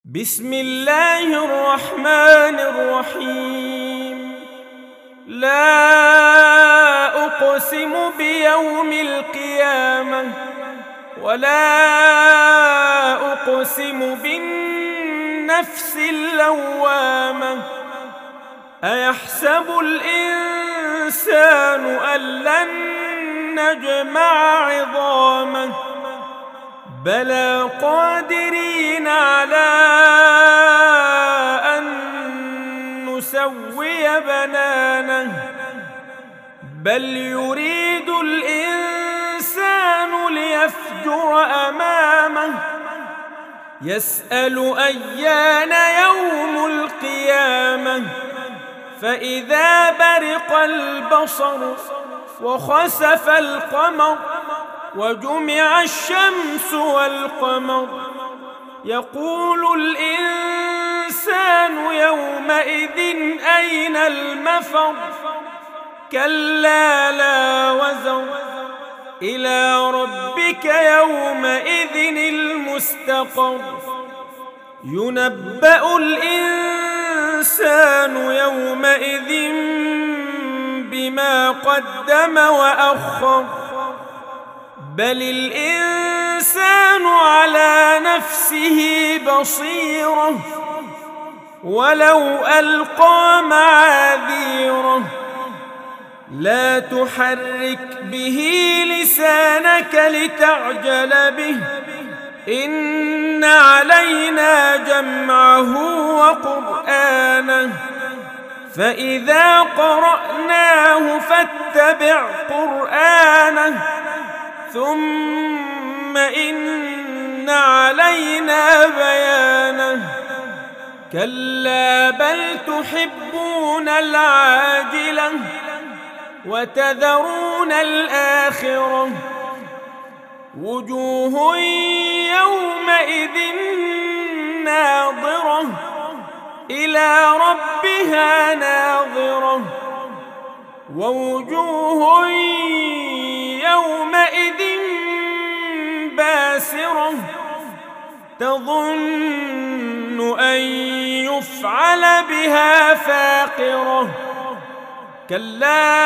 بسم الله الرحمن الرحيم. لا أقسم بيوم القيامة ولا أقسم بالنفس اللوامة. أيحسب الإنسان أن لن نجمع عظامه بلى قادرين على أن نسوي بنانه بل يريد الإنسان ليفجر أمامه يسأل أيان يوم القيامة فإذا برق البصر وخسف القمر وجمع الشمس والقمر يقول الإنسان يومئذ أين المفر كلا لا وزر إلى ربك يومئذ المستقر ينبأ الإنسان يومئذ بما قدم وأخر بل الإنسان على نفسه بصيرة ولو ألقى معاذيره لا تحرك به لسانك لتعجل به إن علينا جمعه وقرآنه فإذا قرأناه فاتبع قرآنه ثم إن علينا بيانه كلا بل تحبون العاجلة وتذرون الآخرة وجوه يومئذ ناظرة إلى ربها ناظرة ووجوه يومئذ باسرة تظن أن يفعل بها فاقرة كلا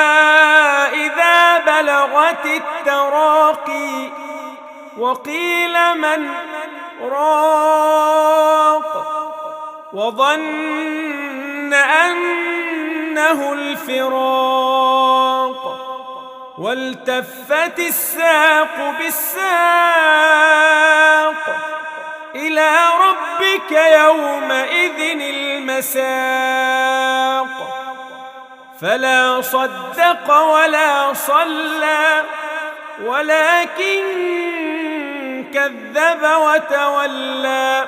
إذا بلغت التراقي وقيل من راق وظن أنه الفراق والتفت الساق بالساق إلى ربك يومئذ المساق فلا صدق ولا صلى ولكن كذب وتولى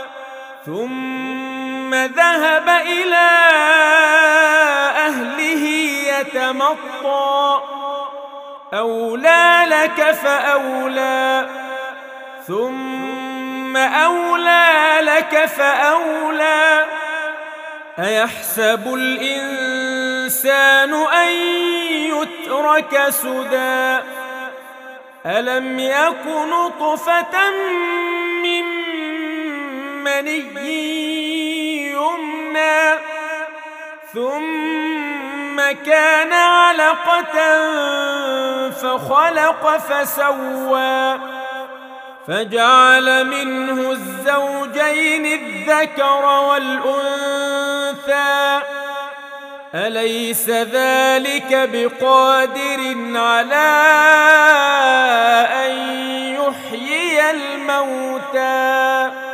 ثم ذهب إلى أهله يتمطى أولى لك فأولى ثم أولى لك فأولى أيحسب الإنسان أن يترك سدى ألم يك نطفة من مني يمنى ثم كان علقة فخلق فسوى فجعل منه الزوجين الذكر والأنثى أليس ذلك بقادر على أن يحيي الموتى